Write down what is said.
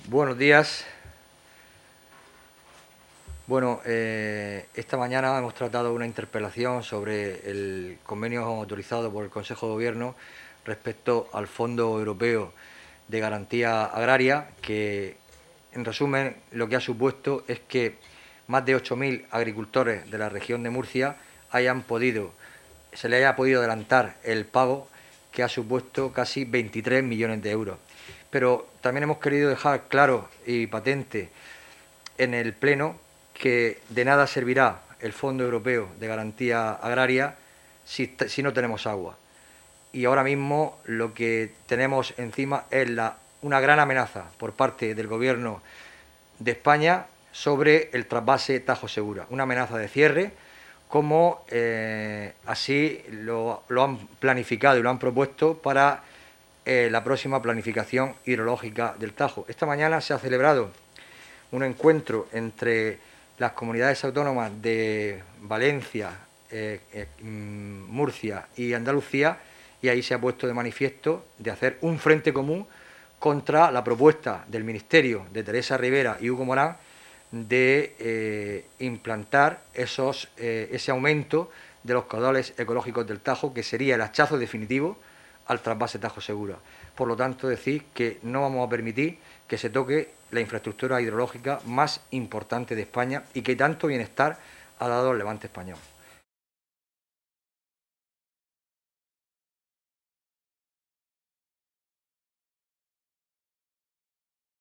Buenos días. Bueno, esta mañana hemos tratado una interpelación sobre el convenio autorizado por el Consejo de Gobierno respecto al Fondo Europeo de Garantía Agraria, que, en resumen, lo que ha supuesto es que más de 8.000 agricultores de la región de Murcia se les haya podido adelantar el pago, que ha supuesto casi 23 millones de euros. Pero también hemos querido dejar claro y patente en el Pleno que de nada servirá el Fondo Europeo de Garantía Agraria si no tenemos agua. Y ahora mismo lo que tenemos encima es una gran amenaza por parte del Gobierno de España sobre el trasvase Tajo Segura, una amenaza de cierre, como así lo han planificado y lo han propuesto para la próxima planificación hidrológica del Tajo. Esta mañana se ha celebrado un encuentro entre las comunidades autónomas de Valencia, Murcia y Andalucía, y ahí se ha puesto de manifiesto de hacer un frente común contra la propuesta del Ministerio de Teresa Rivera y Hugo Morán de implantar ese aumento de los caudales ecológicos del Tajo, que sería el hachazo definitivo al trasvase Tajo Segura. Por lo tanto, decir que no vamos a permitir que se toque la infraestructura hidrológica más importante de España y que tanto bienestar ha dado al levante español.